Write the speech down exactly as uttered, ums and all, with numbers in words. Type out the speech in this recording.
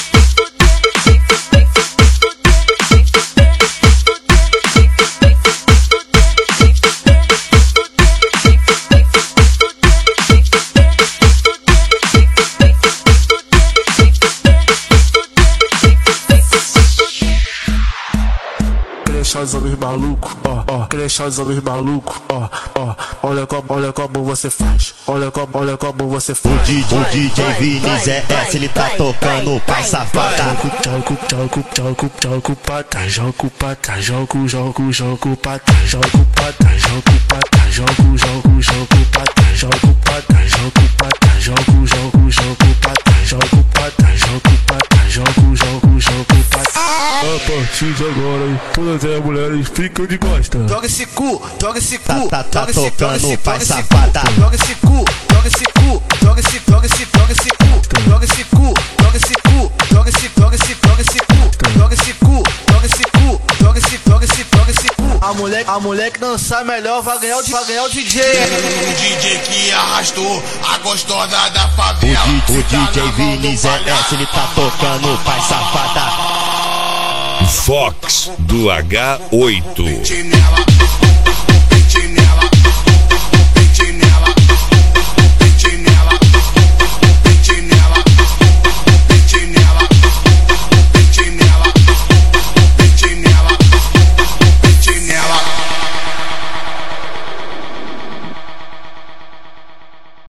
Deixar os homens malucos, ó, ó, deixar os homens malucos, ó, ó, olha como, olha como você faz, olha como, olha como você faz. O D J, o D J Vinícius é essa, ele tá tocando pai safada. Jogo, jogo, jogo, jogo pra trás, jogo pra trás, jogo, jogo, jogo pra trás, jogo pra trás, jogo pra trás, jogo, jogo, jogo pra trás, jogo pra trás, jogo pra trás, jogo, jogo, jogo pra trás, jogo pra trás, jogo pra trás, jogo, jogo, jogo pra trás. A partir de agora, hein, todas as mulheres ficam de costa. Joga esse cu, joga esse cu, Tá, tá, tá joga esse, joga tocando esse, pai joga esse safada. cu, joga esse cu, joga esse cu, joga esse, joga esse, joga esse cu, joga esse cu, joga esse cu, joga esse, joga esse, joga esse cu, joga esse cu, joga esse cu, joga esse, joga esse, joga esse cu. A mulher, a mulher que dançar melhor vai ganhar o, vai ganhar o D J. O D J que arrastou a gostosa da favela. O, o D J Vinícius é essa, ele tá tocando pai safada. Fox do H oito. Nela.